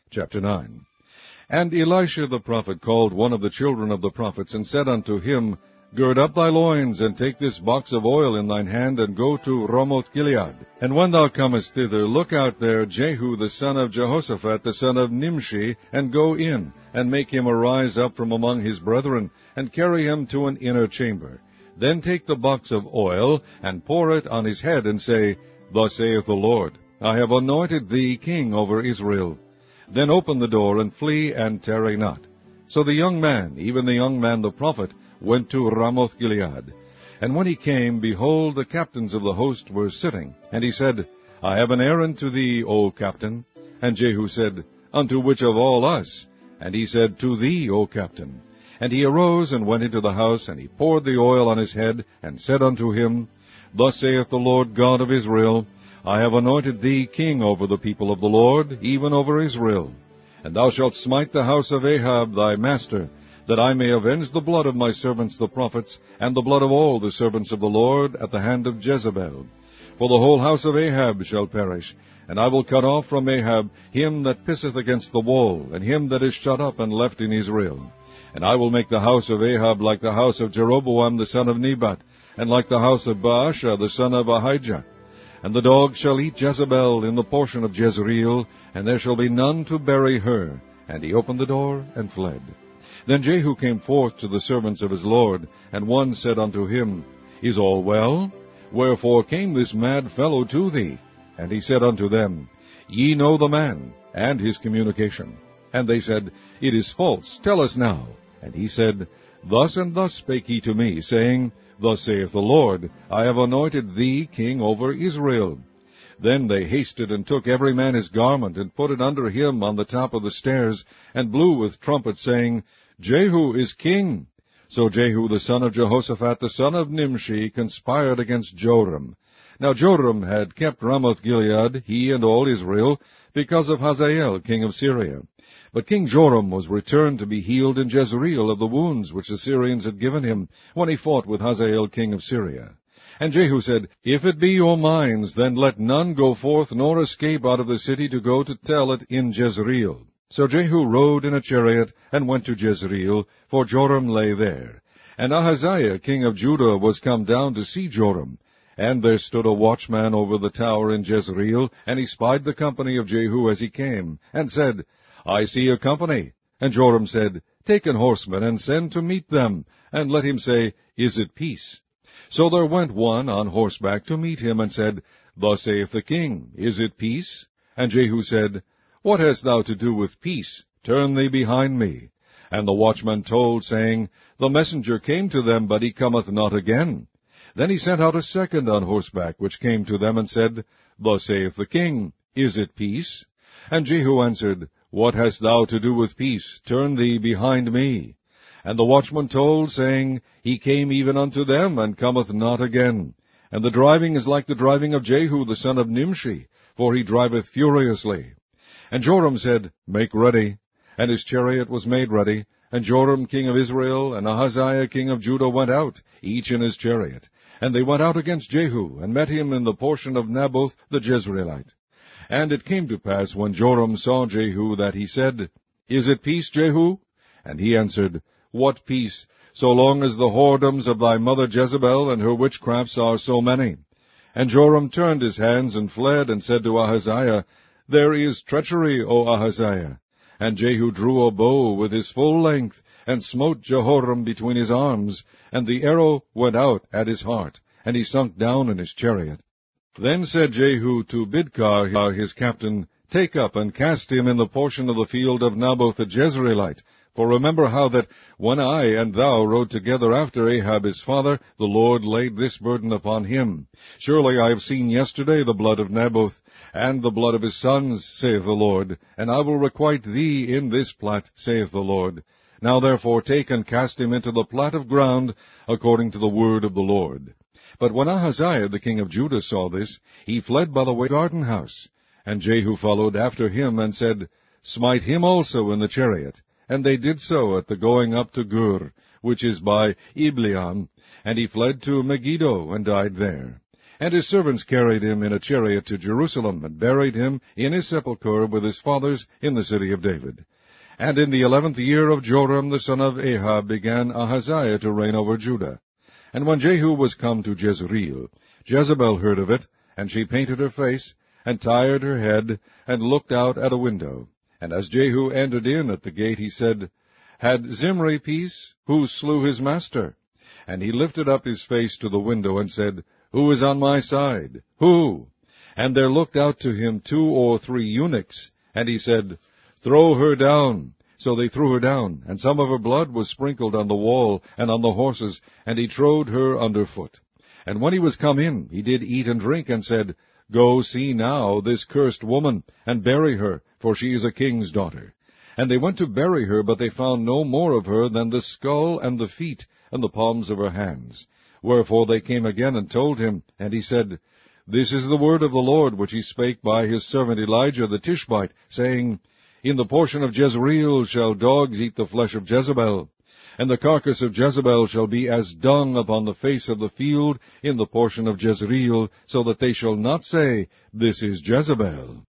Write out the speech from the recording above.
Chapter 9. And Elisha the prophet called one of the children of the prophets, and said unto him, Gird up thy loins, and take this box of oil in thine hand, and go to Ramoth-Gilead. And when thou comest thither, look out there Jehu the son of Jehoshaphat, the son of Nimshi, and go in, and make him arise up from among his brethren, and carry him to an inner chamber. Then take the box of oil, and pour it on his head, and say, Thus saith the Lord, I have anointed thee king over Israel. Then open the door, and flee, and tarry not. So the young man, even the young man the prophet, went to Ramoth-Gilead. And when he came, behold, the captains of the host were sitting. And he said, I have an errand to thee, O captain. And Jehu said, Unto which of all us? And he said, To thee, O captain. And he arose and went into the house, and he poured the oil on his head, and said unto him, Thus saith the Lord God of Israel, I have anointed thee king over the people of the Lord, even over Israel. And thou shalt smite the house of Ahab thy master, that I may avenge the blood of my servants the prophets, and the blood of all the servants of the Lord, at the hand of Jezebel. For the whole house of Ahab shall perish, and I will cut off from Ahab him that pisseth against the wall, and him that is shut up and left in Israel. And I will make the house of Ahab like the house of Jeroboam the son of Nebat, and like the house of Baasha the son of Ahijah. And the dogs shall eat Jezebel in the portion of Jezreel, and there shall be none to bury her. And he opened the door, and fled. Then Jehu came forth to the servants of his lord, and one said unto him, Is all well? Wherefore came this mad fellow to thee? And he said unto them, Ye know the man, and his communication. And they said, It is false, tell us now. And he said, Thus and thus spake he to me, saying, Thus saith the Lord, I have anointed thee king over Israel. Then they hasted and took every man his garment, and put it under him on the top of the stairs, and blew with trumpets, saying, Jehu is king. So Jehu the son of Jehoshaphat, the son of Nimshi, conspired against Joram. Now Joram had kept Ramoth-Gilead, he and all Israel, because of Hazael king of Syria. But King Joram was returned to be healed in Jezreel of the wounds which the Syrians had given him, when he fought with Hazael king of Syria. And Jehu said, If it be your minds, then let none go forth nor escape out of the city to go to tell it in Jezreel. So Jehu rode in a chariot, and went to Jezreel, for Joram lay there. And Ahaziah king of Judah was come down to see Joram. And there stood a watchman over the tower in Jezreel, and he spied the company of Jehu as he came, and said, I see a company. And Joram said, Take an horseman, and send to meet them, and let him say, Is it peace? So there went one on horseback to meet him, and said, Thus saith the king, Is it peace? And Jehu said, What hast thou to do with peace? Turn thee behind me. And the watchman told, saying, The messenger came to them, but he cometh not again. Then he sent out a second on horseback, which came to them, and said, Thus saith the king, Is it peace? And Jehu answered, What hast thou to do with peace? Turn thee behind me. And the watchman told, saying, He came even unto them, and cometh not again. And the driving is like the driving of Jehu the son of Nimshi, for he driveth furiously. And Joram said, Make ready. And his chariot was made ready. And Joram king of Israel and Ahaziah king of Judah went out, each in his chariot. And they went out against Jehu, and met him in the portion of Naboth the Jezreelite. And it came to pass, when Joram saw Jehu, that he said, Is it peace, Jehu? And he answered, What peace, so long as the whoredoms of thy mother Jezebel and her witchcrafts are so many? And Joram turned his hands and fled, and said to Ahaziah, There is treachery, O Ahaziah. And Jehu drew a bow with his full length, and smote Jehoram between his arms, and the arrow went out at his heart, and he sunk down in his chariot. Then said Jehu to Bidkar his captain, Take up and cast him in the portion of the field of Naboth the Jezreelite. For remember how that when I and thou rode together after Ahab his father, the Lord laid this burden upon him. Surely I have seen yesterday the blood of Naboth, and the blood of his sons, saith the Lord, and I will requite thee in this plat, saith the Lord. Now therefore take and cast him into the plat of ground, according to the word of the Lord. But when Ahaziah the king of Judah saw this, he fled by the way of the garden house. And Jehu followed after him, and said, Smite him also in the chariot. And they did so at the going up to Gur, which is by Ibleam, and he fled to Megiddo, and died there. And his servants carried him in a chariot to Jerusalem, and buried him in his sepulchre with his fathers in the city of David. And in the 11th year of Joram the son of Ahab began Ahaziah to reign over Judah. And when Jehu was come to Jezreel, Jezebel heard of it, and she painted her face, and tired her head, and looked out at a window. And as Jehu entered in at the gate, he said, Had Zimri peace? Who slew his master? And he lifted up his face to the window, and said, Who is on my side? Who? And there looked out to him 2 or 3 eunuchs, and he said, Throw her down. So they threw her down, and some of her blood was sprinkled on the wall and on the horses, and he trode her under foot. And when he was come in, he did eat and drink, and said, Go see now this cursed woman, and bury her, for she is a king's daughter. And they went to bury her, but they found no more of her than the skull and the feet, and the palms of her hands. Wherefore they came again and told him, and he said, This is the word of the Lord, which he spake by his servant Elijah the Tishbite, saying, In the portion of Jezreel shall dogs eat the flesh of Jezebel, and the carcass of Jezebel shall be as dung upon the face of the field in the portion of Jezreel, so that they shall not say, This is Jezebel.